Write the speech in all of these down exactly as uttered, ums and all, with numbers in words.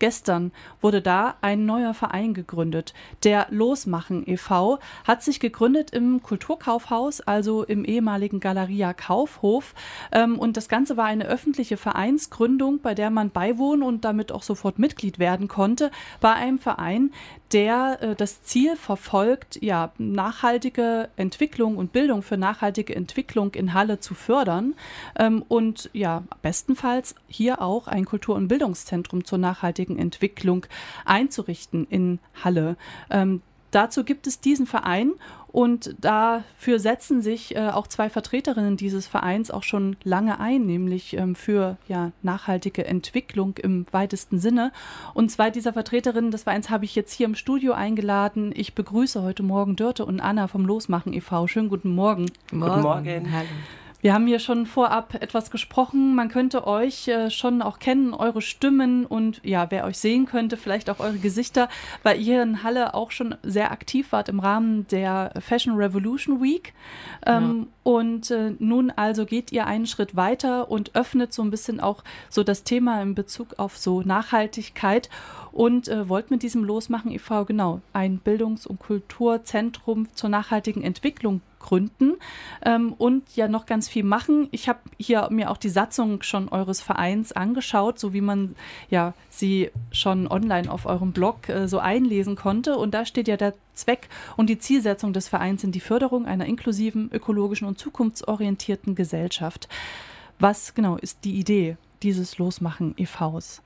Gestern wurde da ein neuer Verein gegründet. Der Losmachen e V hat sich gegründet im Kulturkaufhaus, also im ehemaligen Galeria Kaufhof. Und das Ganze war eine öffentliche Vereinsgründung, bei der man beiwohnen und damit auch sofort Mitglied werden konnte, bei einem Verein, der äh, das Ziel verfolgt, ja, nachhaltige Entwicklung und Bildung für nachhaltige Entwicklung in Halle zu fördern ähm, und ja, bestenfalls hier auch ein Kultur- und Bildungszentrum zur nachhaltigen Entwicklung einzurichten in Halle. Ähm, dazu gibt es diesen Verein. Und dafür setzen sich äh, auch zwei Vertreterinnen dieses Vereins auch schon lange ein, nämlich ähm, für ja, nachhaltige Entwicklung im weitesten Sinne. Und zwei dieser Vertreterinnen des Vereins habe ich jetzt hier im Studio eingeladen. Ich begrüße heute Morgen Dörte und Anna vom Losmachen e V. Schönen guten Morgen. Morgen. Guten Morgen. Hallo. Wir haben hier schon vorab etwas gesprochen. Man könnte euch äh, schon auch kennen, eure Stimmen und ja, wer euch sehen könnte, vielleicht auch eure Gesichter, weil ihr in Halle auch schon sehr aktiv wart im Rahmen der Fashion Revolution Week. Ähm, ja. Und äh, nun also geht ihr einen Schritt weiter und öffnet so ein bisschen auch so das Thema in Bezug auf so Nachhaltigkeit und äh, wollt mit diesem Losmachen e V genau ein Bildungs- und Kulturzentrum zur nachhaltigen Entwicklung gründen ähm, und ja noch ganz viel machen. Ich habe hier mir auch die Satzung schon eures Vereins angeschaut, so wie man ja sie schon online auf eurem Blog äh, so einlesen konnte. Und da steht ja der Zweck und die Zielsetzung des Vereins sind die Förderung einer inklusiven, ökologischen und zukunftsorientierten Gesellschaft. Was genau ist die Idee dieses Losmachen e Vs?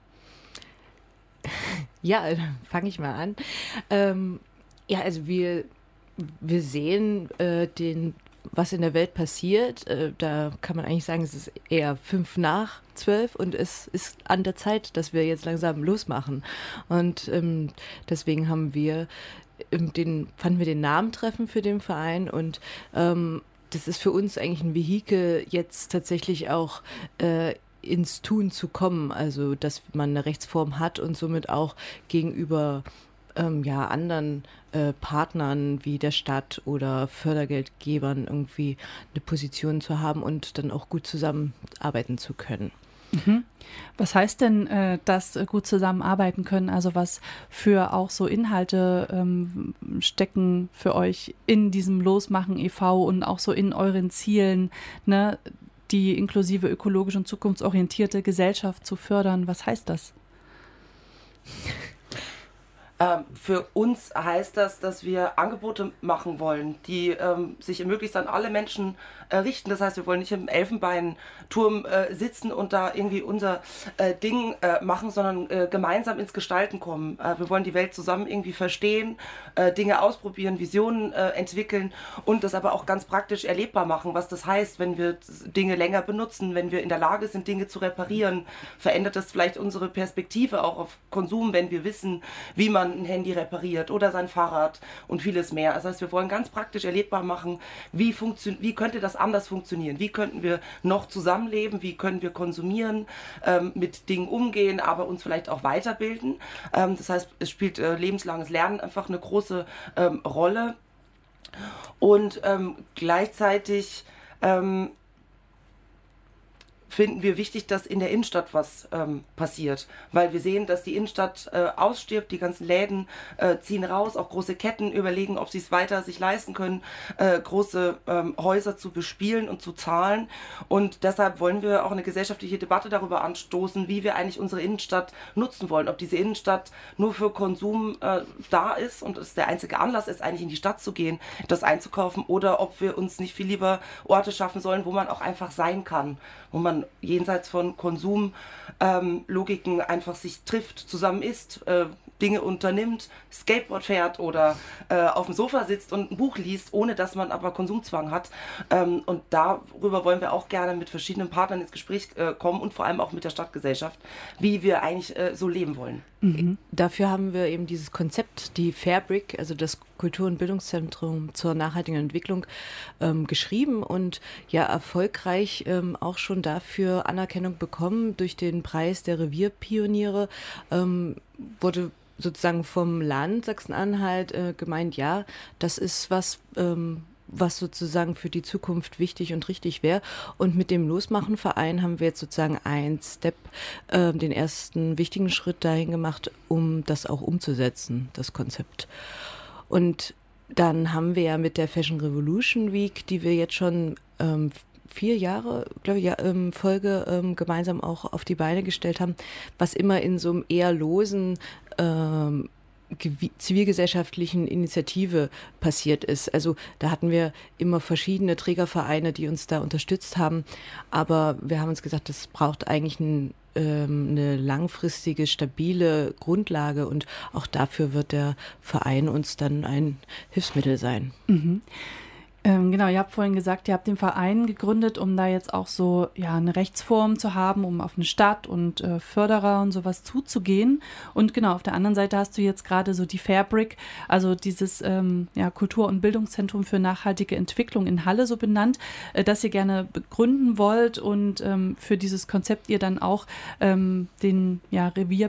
Ja, fange ich mal an. Ähm, ja, also wir Wir sehen äh, den, was in der Welt passiert. Äh, da kann man eigentlich sagen, es ist eher fünf nach zwölf und es ist an der Zeit, dass wir jetzt langsam losmachen. Und ähm, deswegen haben wir den, fanden wir den Namen treffend für den Verein und ähm, das ist für uns eigentlich ein Vehikel, jetzt tatsächlich auch äh, ins Tun zu kommen. Also, dass man eine Rechtsform hat und somit auch gegenüber Ähm, ja, anderen äh, Partnern wie der Stadt oder Fördergeldgebern irgendwie eine Position zu haben und dann auch gut zusammenarbeiten zu können. Mhm. Was heißt denn, äh, dass äh, gut zusammenarbeiten können? Also was für auch so Inhalte ähm, stecken für euch in diesem Losmachen e V und auch so in euren Zielen, ne, die inklusive, ökologisch und zukunftsorientierte Gesellschaft zu fördern? Was heißt das? Ähm, für uns heißt das, dass wir Angebote machen wollen, die ähm, sich möglichst an alle Menschen äh, richten. Das heißt, wir wollen nicht im Elfenbeinturm äh, sitzen und da irgendwie unser äh, Ding äh, machen, sondern äh, gemeinsam ins Gestalten kommen. Äh, wir wollen die Welt zusammen irgendwie verstehen, äh, Dinge ausprobieren, Visionen äh, entwickeln und das aber auch ganz praktisch erlebbar machen, was das heißt, wenn wir Dinge länger benutzen, wenn wir in der Lage sind, Dinge zu reparieren. Verändert das vielleicht unsere Perspektive auch auf Konsum, wenn wir wissen, wie man ein Handy repariert oder sein Fahrrad und vieles mehr. Das heißt, wir wollen ganz praktisch erlebbar machen, wie, funktio- wie könnte das anders funktionieren, wie könnten wir noch zusammenleben, wie können wir konsumieren, ähm, mit Dingen umgehen, aber uns vielleicht auch weiterbilden. Ähm, das heißt, es spielt äh, lebenslanges Lernen einfach eine große ähm, Rolle und ähm, gleichzeitig ähm, finden wir wichtig, dass in der Innenstadt was ähm, passiert, weil wir sehen, dass die Innenstadt äh, ausstirbt, die ganzen Läden äh, ziehen raus, auch große Ketten überlegen, ob sie es weiter sich leisten können, äh, große ähm, Häuser zu bespielen und zu zahlen und deshalb wollen wir auch eine gesellschaftliche Debatte darüber anstoßen, wie wir eigentlich unsere Innenstadt nutzen wollen, ob diese Innenstadt nur für Konsum äh, da ist und es der einzige Anlass ist, eigentlich in die Stadt zu gehen, das einzukaufen oder ob wir uns nicht viel lieber Orte schaffen sollen, wo man auch einfach sein kann, wo man jenseits von Konsumlogiken ähm, einfach sich trifft, zusammen isst, äh, Dinge unternimmt, Skateboard fährt oder äh, auf dem Sofa sitzt und ein Buch liest, ohne dass man aber Konsumzwang hat. Ähm, und darüber wollen wir auch gerne mit verschiedenen Partnern ins Gespräch äh, kommen und vor allem auch mit der Stadtgesellschaft, wie wir eigentlich äh, so leben wollen. Mhm. Dafür haben wir eben dieses Konzept, die Fairbrick, also das Kultur- und Bildungszentrum zur nachhaltigen Entwicklung, ähm, geschrieben und ja erfolgreich ähm, auch schon dafür Anerkennung bekommen durch den Preis der Revierpioniere. Ähm, wurde sozusagen vom Land Sachsen-Anhalt äh, gemeint, ja, das ist was, ähm, was sozusagen für die Zukunft wichtig und richtig wäre. Und mit dem Losmachen-Verein haben wir jetzt sozusagen einen Step, äh, den ersten wichtigen Schritt dahin gemacht, um das auch umzusetzen, das Konzept. Und dann haben wir ja mit der Fashion Revolution Week, die wir jetzt schon ähm, vier Jahre, glaube ich, ja, ähm, Folge ähm, gemeinsam auch auf die Beine gestellt haben, was immer in so einem eher losen ähm, zivilgesellschaftlichen Initiative passiert ist. Also da hatten wir immer verschiedene Trägervereine, die uns da unterstützt haben, aber wir haben uns gesagt, das braucht eigentlich ein, ähm, eine langfristige, stabile Grundlage und auch dafür wird der Verein uns dann ein Hilfsmittel sein. Mhm. Ähm, genau, ihr habt vorhin gesagt, ihr habt den Verein gegründet, um da jetzt auch so ja eine Rechtsform zu haben, um auf eine Stadt und äh, Förderer und sowas zuzugehen. Und genau, auf der anderen Seite hast du jetzt gerade so die Fabric, also dieses ähm, ja, Kultur- und Bildungszentrum für nachhaltige Entwicklung in Halle so benannt, äh, das ihr gerne begründen wollt und ähm, für dieses Konzept ihr dann auch ähm, den ja,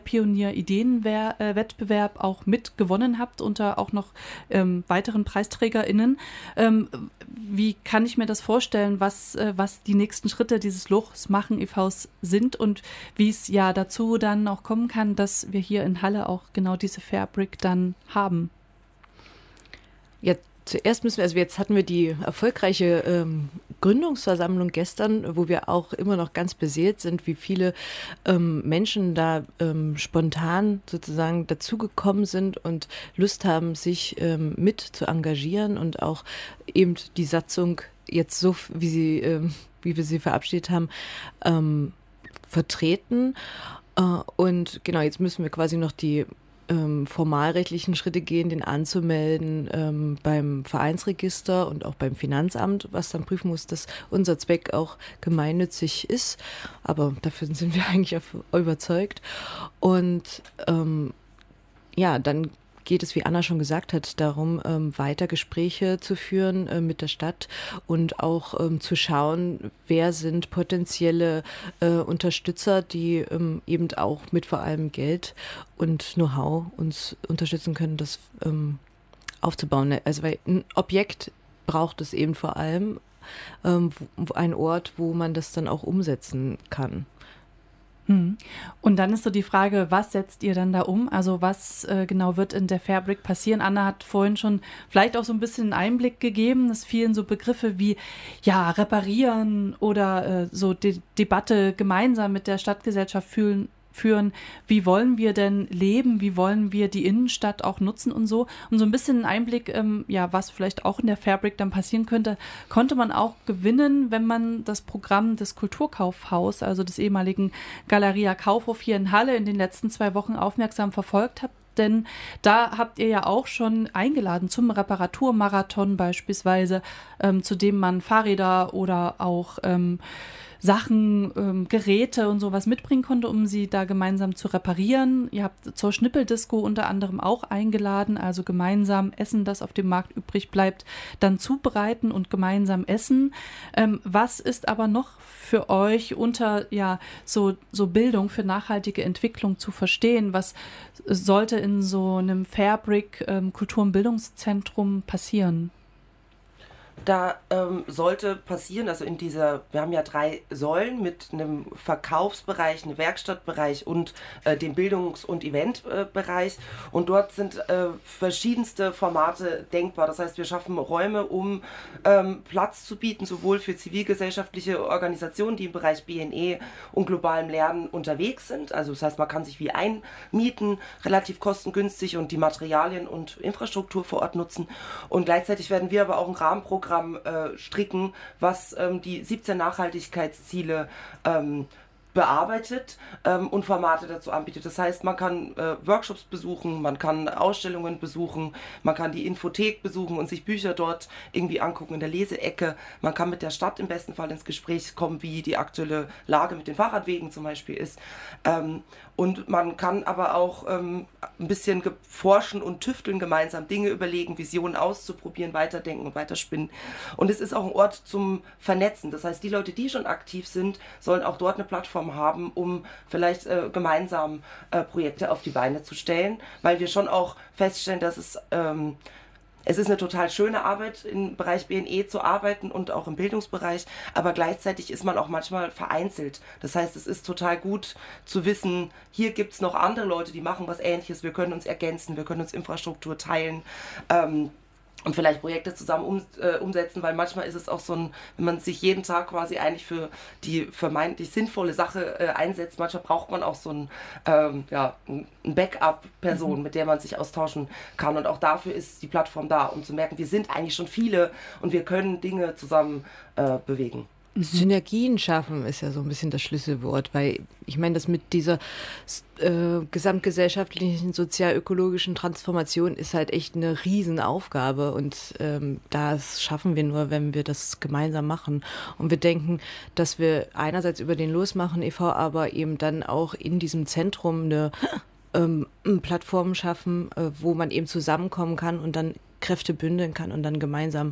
Revierpionier-Ideenwettbewerb auch mitgewonnen habt unter auch noch ähm, weiteren PreisträgerInnen. Ähm, Wie kann ich mir das vorstellen, was, was die nächsten Schritte dieses Losmachen e Vs sind und wie es ja dazu dann auch kommen kann, dass wir hier in Halle auch genau diese Fabric dann haben? Ja, zuerst müssen wir, also jetzt hatten wir die erfolgreiche ähm, Gründungsversammlung gestern, wo wir auch immer noch ganz beseelt sind, wie viele ähm, Menschen da ähm, spontan sozusagen dazugekommen sind und Lust haben, sich ähm, mit zu engagieren und auch eben die Satzung jetzt so, wie sie, ähm, wie wir sie verabschiedet haben, ähm, vertreten. Äh, und genau, jetzt müssen wir quasi noch die Ähm, formalrechtlichen Schritte gehen, den anzumelden ähm, beim Vereinsregister und auch beim Finanzamt, was dann prüfen muss, dass unser Zweck auch gemeinnützig ist. Aber dafür sind wir eigentlich auf, überzeugt. Und ähm, ja, dann geht es, wie Anna schon gesagt hat, darum, ähm, weiter Gespräche zu führen äh, mit der Stadt und auch ähm, zu schauen, wer sind potenzielle äh, Unterstützer, die ähm, eben auch mit vor allem Geld und Know-how uns unterstützen können, das ähm, aufzubauen. Also weil ein Objekt braucht es eben vor allem, ähm, wo, ein Ort, wo man das dann auch umsetzen kann. Und dann ist so die Frage, was setzt ihr dann da um? Also was äh, genau wird in der Fabric passieren? Anna hat vorhin schon vielleicht auch so ein bisschen einen Einblick gegeben. Es fielen so Begriffe wie ja, reparieren oder äh, so die Debatte gemeinsam mit der Stadtgesellschaft fühlen, führen, wie wollen wir denn leben, wie wollen wir die Innenstadt auch nutzen und so. Und so ein bisschen einen Einblick, ähm, ja, was vielleicht auch in der Fabric dann passieren könnte, konnte man auch gewinnen, wenn man das Programm des Kulturkaufhaus, also des ehemaligen Galeria Kaufhof hier in Halle in den letzten zwei Wochen aufmerksam verfolgt hat. Denn da habt ihr ja auch schon eingeladen zum Reparaturmarathon beispielsweise, ähm, zu dem man Fahrräder oder auch ähm, Sachen, ähm, Geräte und sowas mitbringen konnte, um sie da gemeinsam zu reparieren. Ihr habt zur Schnippeldisco unter anderem auch eingeladen, also gemeinsam Essen, das auf dem Markt übrig bleibt, dann zubereiten und gemeinsam essen. Ähm, was ist aber noch für euch unter ja so, so Bildung für nachhaltige Entwicklung zu verstehen? Was sollte in so einem Fabric ähm, Kultur- und Bildungszentrum passieren? Da ähm, sollte passieren, also in dieser, wir haben ja drei Säulen mit einem Verkaufsbereich, einem Werkstattbereich und äh, dem Bildungs- und Eventbereich äh, und dort sind äh, verschiedenste Formate denkbar. Das heißt, wir schaffen Räume, um ähm, Platz zu bieten, sowohl für zivilgesellschaftliche Organisationen, die im Bereich B N E und globalem Lernen unterwegs sind. Also das heißt, man kann sich wie einmieten, relativ kostengünstig und die Materialien und Infrastruktur vor Ort nutzen. Und gleichzeitig werden wir aber auch ein Rahmenprogramm Äh, stricken, was ähm, die siebzehn Nachhaltigkeitsziele ähm, bearbeitet ähm, und Formate dazu anbietet. Das heißt, man kann äh, Workshops besuchen, man kann Ausstellungen besuchen, man kann die Infothek besuchen und sich Bücher dort irgendwie angucken in der Leseecke. Man kann mit der Stadt im besten Fall ins Gespräch kommen, wie die aktuelle Lage mit den Fahrradwegen zum Beispiel ist. Ähm, und man kann aber auch ähm, ein bisschen forschen und tüfteln gemeinsam, Dinge überlegen, Visionen auszuprobieren, weiterdenken und weiterspinnen. Und es ist auch ein Ort zum Vernetzen. Das heißt, die Leute, die schon aktiv sind, sollen auch dort eine Plattform haben, um vielleicht äh, gemeinsam äh, Projekte auf die Beine zu stellen, weil wir schon auch feststellen, dass es ähm, es ist eine total schöne Arbeit, im Bereich B N E zu arbeiten und auch im Bildungsbereich, aber gleichzeitig ist man auch manchmal vereinzelt. Das heißt, es ist total gut zu wissen, hier gibt es noch andere Leute, die machen was Ähnliches, wir können uns ergänzen, wir können uns Infrastruktur teilen. Ähm, Und vielleicht Projekte zusammen um, äh, umsetzen, weil manchmal ist es auch so ein, wenn man sich jeden Tag quasi eigentlich für die vermeintlich sinnvolle Sache äh, einsetzt, manchmal braucht man auch so ein, ähm, ja, ein Backup-Person, mhm. mit der man sich austauschen kann. Und auch dafür ist die Plattform da, um zu merken, wir sind eigentlich schon viele und wir können Dinge zusammen äh, bewegen. Synergien schaffen ist ja so ein bisschen das Schlüsselwort, weil ich meine, das mit dieser äh, gesamtgesellschaftlichen, sozial-ökologischen Transformation ist halt echt eine Riesenaufgabe und ähm, das schaffen wir nur, wenn wir das gemeinsam machen. Und wir denken, dass wir einerseits über den Losmachen e V, aber eben dann auch in diesem Zentrum eine ähm, Plattform schaffen, äh, wo man eben zusammenkommen kann und dann Kräfte bündeln kann und dann gemeinsam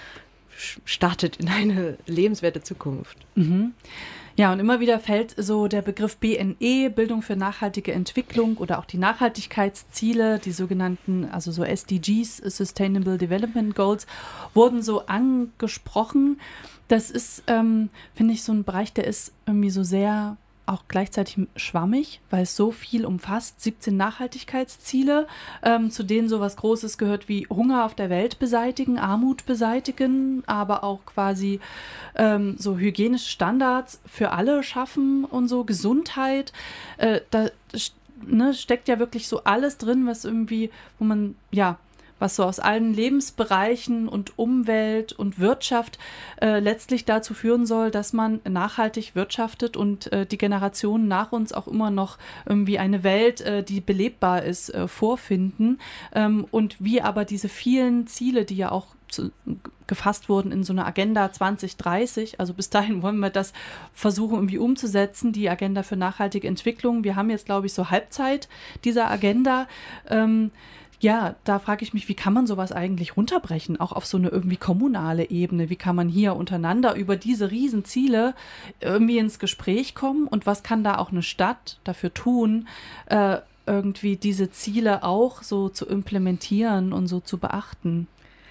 startet in eine lebenswerte Zukunft. Mhm. Ja, und immer wieder fällt so der Begriff B N E, Bildung für nachhaltige Entwicklung, oder auch die Nachhaltigkeitsziele, die sogenannten, also so S D Gs, Sustainable Development Goals, wurden so angesprochen. Das ist, ähm, finde ich, so ein Bereich, der ist irgendwie so sehr auch gleichzeitig schwammig, weil es so viel umfasst, siebzehn Nachhaltigkeitsziele, ähm, zu denen sowas Großes gehört wie Hunger auf der Welt beseitigen, Armut beseitigen, aber auch quasi ähm, so hygienische Standards für alle schaffen und so, Gesundheit. Äh, da ne, steckt ja wirklich so alles drin, was irgendwie, wo man, ja, was so aus allen Lebensbereichen und Umwelt und Wirtschaft äh, letztlich dazu führen soll, dass man nachhaltig wirtschaftet und äh, die Generationen nach uns auch immer noch irgendwie eine Welt, äh, die belebbar ist, äh, vorfinden. Ähm, und wie aber diese vielen Ziele, die ja auch zu, gefasst wurden in so einer Agenda zwanzig dreißig, also bis dahin wollen wir das versuchen irgendwie umzusetzen, die Agenda für nachhaltige Entwicklung. Wir haben jetzt, glaube ich, so Halbzeit dieser Agenda. Ähm, Ja, da frage ich mich, wie kann man sowas eigentlich runterbrechen, auch auf so eine irgendwie kommunale Ebene? Wie kann man hier untereinander über diese Riesenziele irgendwie ins Gespräch kommen? Und was kann da auch eine Stadt dafür tun, äh, irgendwie diese Ziele auch so zu implementieren und so zu beachten?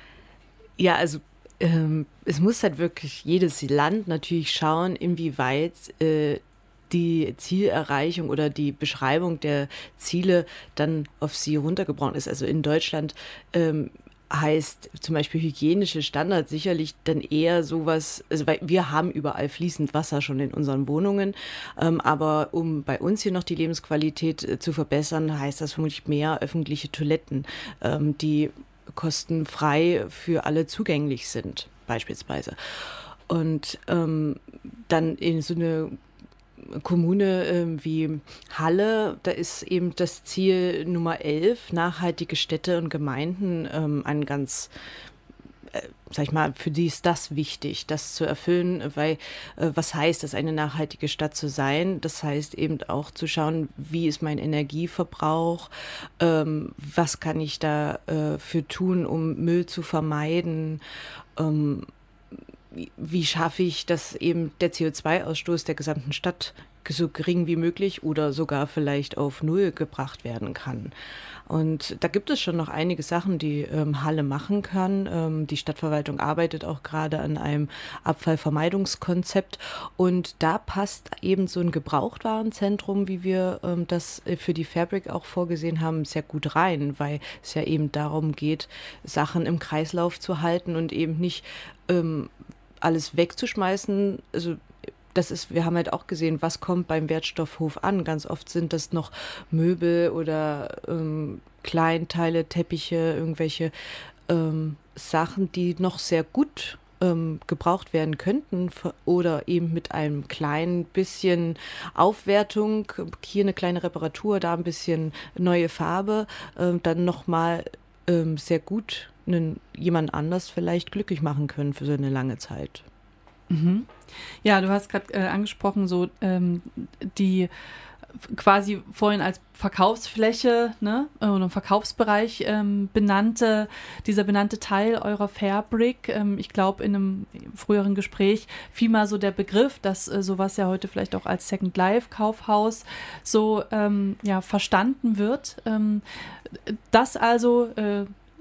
Ja, also ähm, es muss halt wirklich jedes Land natürlich schauen, inwieweit äh, die Zielerreichung oder die Beschreibung der Ziele dann auf sie runtergebrochen ist. Also in Deutschland ähm, heißt zum Beispiel hygienische Standards sicherlich dann eher sowas, also weil wir haben überall fließend Wasser schon in unseren Wohnungen, ähm, aber um bei uns hier noch die Lebensqualität äh, zu verbessern, heißt das vermutlich mehr öffentliche Toiletten, ähm, die kostenfrei für alle zugänglich sind, beispielsweise. Und ähm, dann in so eine Kommune äh, wie Halle, da ist eben das Ziel Nummer elf, nachhaltige Städte und Gemeinden, ähm, ein ganz, äh, sag ich mal, für die ist das wichtig, das zu erfüllen, weil äh, was heißt es, eine nachhaltige Stadt zu sein? Das heißt eben auch zu schauen, wie ist mein Energieverbrauch, ähm, was kann ich da äh, für tun, um Müll zu vermeiden, ähm, wie schaffe ich, dass eben der C O zwei Ausstoß der gesamten Stadt so gering wie möglich oder sogar vielleicht auf Null gebracht werden kann. Und da gibt es schon noch einige Sachen, die ähm, Halle machen kann. Ähm, die Stadtverwaltung arbeitet auch gerade an einem Abfallvermeidungskonzept. Und da passt eben so ein Gebrauchtwarenzentrum, wie wir ähm, das für die Fabric auch vorgesehen haben, sehr gut rein, weil es ja eben darum geht, Sachen im Kreislauf zu halten und eben nicht ähm, alles wegzuschmeißen. Also das ist, wir haben halt auch gesehen, was kommt beim Wertstoffhof an. Ganz oft sind das noch Möbel oder ähm, Kleinteile, Teppiche, irgendwelche ähm, Sachen, die noch sehr gut ähm, gebraucht werden könnten oder eben mit einem kleinen bisschen Aufwertung, hier eine kleine Reparatur, da ein bisschen neue Farbe, äh, dann nochmal ähm, sehr gut einen, jemand anders vielleicht glücklich machen können für so eine lange Zeit. Mhm. Ja, du hast gerade äh, angesprochen, so ähm, die quasi vorhin als Verkaufsfläche, ne, oder Verkaufsbereich ähm, benannte, dieser benannte Teil eurer Fabric. Ähm, ich glaube, in einem früheren Gespräch fiel mal so der Begriff, dass äh, sowas ja heute vielleicht auch als Second Life Kaufhaus so ähm, ja, verstanden wird. Ähm, das also äh,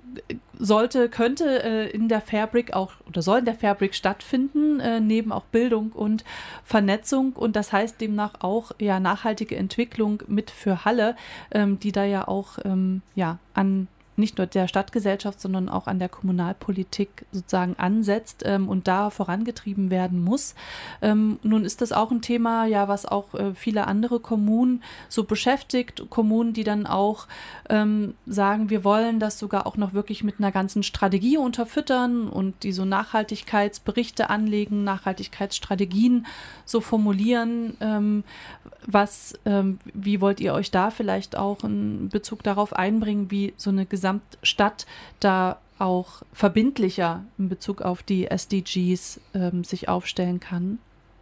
sollte, könnte äh, in der Fairbrick auch oder soll in der Fairbrick stattfinden, äh, neben auch Bildung und Vernetzung und das heißt demnach auch ja nachhaltige Entwicklung mit für Halle, ähm, die da ja auch ähm, ja an nicht nur der Stadtgesellschaft, sondern auch an der Kommunalpolitik sozusagen ansetzt ähm, und da vorangetrieben werden muss. Ähm, nun ist das auch ein Thema, ja, was auch äh, viele andere Kommunen so beschäftigt. Kommunen, die dann auch ähm, sagen, wir wollen das sogar auch noch wirklich mit einer ganzen Strategie unterfüttern und die so Nachhaltigkeitsberichte anlegen, Nachhaltigkeitsstrategien so formulieren. Ähm, was, ähm, wie wollt ihr euch da vielleicht auch in Bezug darauf einbringen, wie so eine Gesamtstadt da auch verbindlicher in Bezug auf die S D Gs ähm, sich aufstellen kann?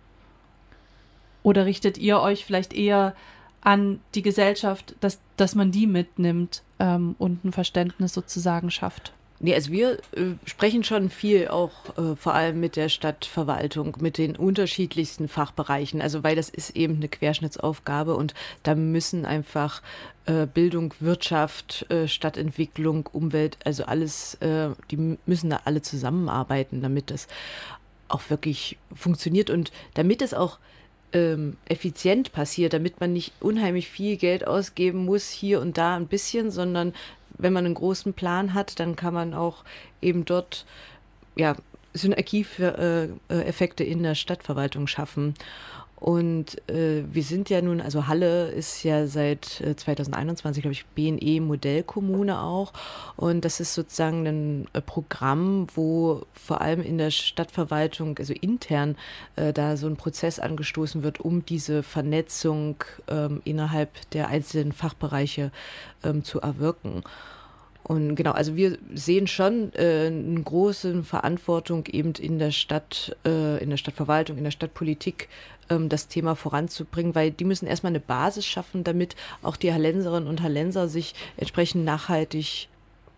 Oder richtet ihr euch vielleicht eher an die Gesellschaft, dass, dass man die mitnimmt ähm, und ein Verständnis sozusagen schafft? Nee, also wir äh, sprechen schon viel auch äh, vor allem mit der Stadtverwaltung, mit den unterschiedlichsten Fachbereichen, also weil das ist eben eine Querschnittsaufgabe und da müssen einfach äh, Bildung, Wirtschaft, äh, Stadtentwicklung, Umwelt, also alles, äh, die müssen da alle zusammenarbeiten, damit das auch wirklich funktioniert und damit es auch ähm, effizient passiert, damit man nicht unheimlich viel Geld ausgeben muss, hier und da ein bisschen, sondern wenn man einen großen Plan hat, dann kann man auch eben dort ja, Synergieeffekte in der Stadtverwaltung schaffen. Und äh, wir sind ja nun, also Halle ist ja seit äh, zweitausendeinundzwanzig, glaube ich, B N E-Modellkommune auch. Und das ist sozusagen ein äh, Programm, wo vor allem in der Stadtverwaltung, also intern, äh, da so ein Prozess angestoßen wird, um diese Vernetzung ähm, innerhalb der einzelnen Fachbereiche ähm, zu erwirken. Und genau, also wir sehen schon äh, eine große Verantwortung eben in der Stadt, äh, in der Stadtverwaltung, in der Stadtpolitik, ähm, das Thema voranzubringen, weil die müssen erstmal eine Basis schaffen, damit auch die Hallenserinnen und Hallenser sich entsprechend nachhaltig,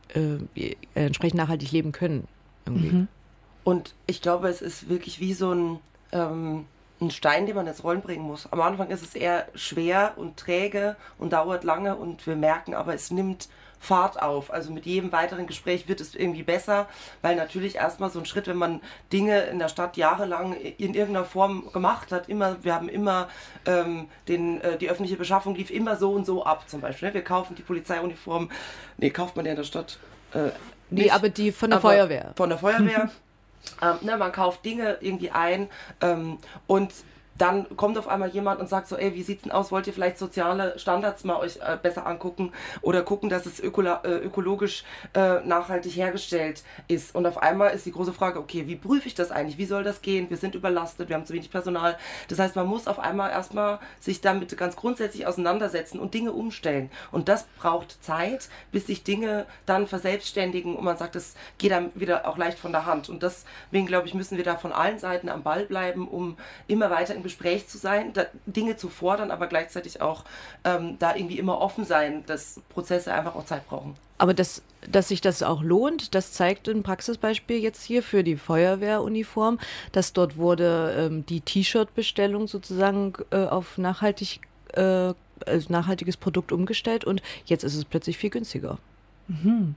äh, entsprechend nachhaltig leben können. Irgendwie. Mhm. Und ich glaube, es ist wirklich wie so ein, ähm, ein Stein, den man ins Rollen bringen muss. Am Anfang ist es eher schwer und träge und dauert lange und wir merken aber, es nimmt Fahrt auf. Also mit jedem weiteren Gespräch wird es irgendwie besser, weil natürlich erstmal so ein Schritt, wenn man Dinge in der Stadt jahrelang in irgendeiner Form gemacht hat, immer, wir haben immer ähm, den, äh, die öffentliche Beschaffung lief immer so und so ab zum Beispiel. Ne? Wir kaufen die Polizeiuniform, nee, kauft man ja in der Stadt äh, Nee, nicht, aber die von der aber Feuerwehr. Von der Feuerwehr. ähm, ne, man kauft Dinge irgendwie ein ähm, und dann kommt auf einmal jemand und sagt so, ey, wie sieht's denn aus? Wollt ihr vielleicht soziale Standards mal euch äh, besser angucken oder gucken, dass es ökolo- äh, ökologisch äh, nachhaltig hergestellt ist? Und auf einmal ist die große Frage, okay, wie prüfe ich das eigentlich? Wie soll das gehen? Wir sind überlastet, wir haben zu wenig Personal. Das heißt, man muss auf einmal erstmal sich damit ganz grundsätzlich auseinandersetzen und Dinge umstellen. Und das braucht Zeit, bis sich Dinge dann verselbstständigen und man sagt, das geht dann wieder auch leicht von der Hand. Und deswegen, glaube ich, müssen wir da von allen Seiten am Ball bleiben, um immer weiter in Gespräch zu sein, da, Dinge zu fordern, aber gleichzeitig auch ähm, da irgendwie immer offen sein, dass Prozesse einfach auch Zeit brauchen. Aber das, dass sich das auch lohnt, das zeigt ein Praxisbeispiel jetzt hier für die Feuerwehruniform, dass dort wurde ähm, die T-Shirt-Bestellung sozusagen äh, auf nachhaltig, äh, als nachhaltiges Produkt umgestellt und jetzt ist es plötzlich viel günstiger. Mhm.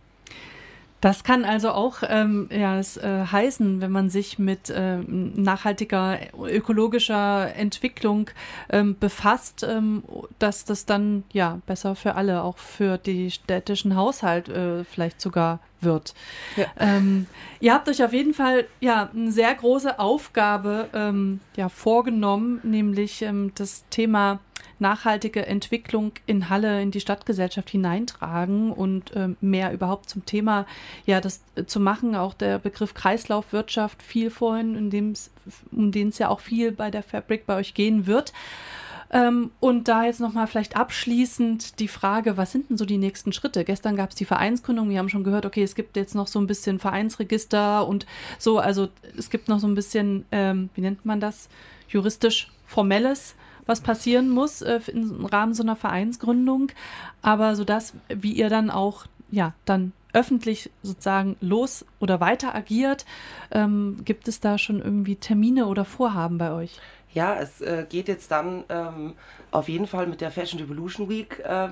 Das kann also auch ähm, ja, es, äh, heißen, wenn man sich mit äh, nachhaltiger, ökologischer Entwicklung ähm, befasst, ähm, dass das dann ja besser für alle, auch für die städtischen Haushalt äh, vielleicht sogar wird. Ja. Ähm, ihr habt euch auf jeden Fall ja eine sehr große Aufgabe ähm, ja, vorgenommen, nämlich ähm, das Thema nachhaltige Entwicklung in Halle, in die Stadtgesellschaft hineintragen und ähm, mehr überhaupt zum Thema, ja, das äh, zu machen. Auch der Begriff Kreislaufwirtschaft fiel vorhin, in dem's, um den es ja auch viel bei der Fairbrick bei euch gehen wird. Ähm, und da jetzt nochmal vielleicht abschließend die Frage, was sind denn so die nächsten Schritte? Gestern gab es die Vereinsgründung, wir haben schon gehört, okay, es gibt jetzt noch so ein bisschen Vereinsregister und so, also es gibt noch so ein bisschen, ähm, wie nennt man das, juristisch Formelles, was passieren muss äh, im Rahmen so einer Vereinsgründung, aber so das, wie ihr dann auch, ja, dann öffentlich sozusagen los oder weiter agiert, ähm, gibt es da schon irgendwie Termine oder Vorhaben bei euch? Ja, es äh, geht jetzt dann ähm, auf jeden Fall mit der Fashion Revolution Week ähm,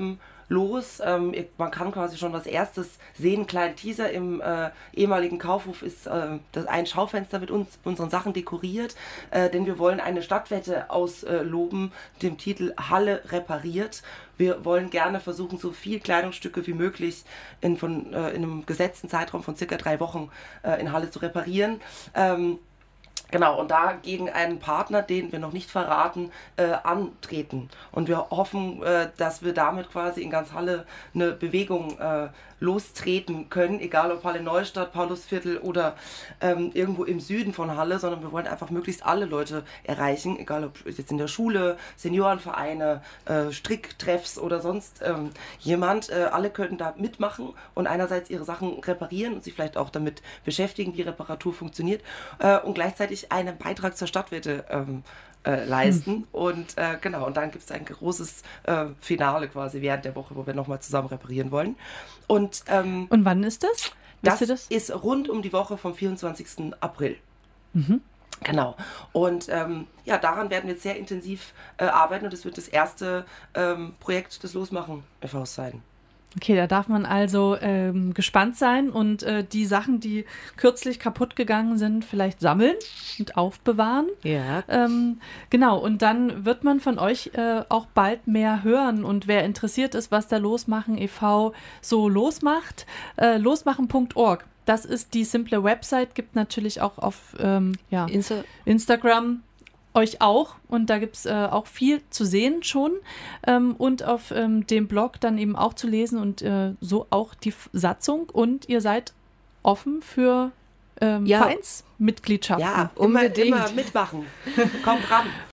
los. Ähm, man kann quasi schon was Erstes sehen, einen kleinen Teaser im äh, ehemaligen Kaufhof ist äh, das ein Schaufenster mit uns, unseren Sachen dekoriert, äh, denn wir wollen eine Stadtwette ausloben, äh, dem Titel Halle repariert. Wir wollen gerne versuchen, so viel Kleidungsstücke wie möglich in, von, äh, in einem gesetzten Zeitraum von circa drei Wochen äh, in Halle zu reparieren. Ähm, Genau, und da gegen einen Partner, den wir noch nicht verraten, äh, antreten. Und wir hoffen, äh, dass wir damit quasi in ganz Halle eine Bewegung äh, lostreten können, egal ob Halle Neustadt, Paulusviertel oder ähm, irgendwo im Süden von Halle, sondern wir wollen einfach möglichst alle Leute erreichen, egal ob jetzt in der Schule, Seniorenvereine, äh, Stricktreffs oder sonst ähm, jemand. Äh, alle können da mitmachen und einerseits ihre Sachen reparieren und sich vielleicht auch damit beschäftigen, wie Reparatur funktioniert äh, und gleichzeitig einen Beitrag zur Stadtwette ähm, Äh, leisten. Hm. Und äh, genau, und dann gibt es ein großes äh, Finale quasi während der Woche, wo wir nochmal zusammen reparieren wollen. Und, ähm, und wann ist das? Das, das ist rund um die Woche vom vierundzwanzigsten April. Mhm. Genau. Und ähm, ja, daran werden wir jetzt sehr intensiv äh, arbeiten und es wird das erste ähm, Projekt des Losmachen e V sein. Okay, da darf man also ähm, gespannt sein und äh, die Sachen, die kürzlich kaputt gegangen sind, vielleicht sammeln und aufbewahren. Ja. Ähm, genau, und dann wird man von euch äh, auch bald mehr hören. Und wer interessiert ist, was der Losmachen e V so losmacht, äh, losmachen punkt org. Das ist die simple Website, gibt natürlich auch auf ähm, ja, Insta- Instagram euch auch und da gibt es äh, auch viel zu sehen schon ähm, und auf ähm, dem Blog dann eben auch zu lesen und äh, so auch die F- Satzung und ihr seid offen für ähm, ja. Vereinsmitgliedschaften. Ja, immer, immer mitmachen. Kommt ran.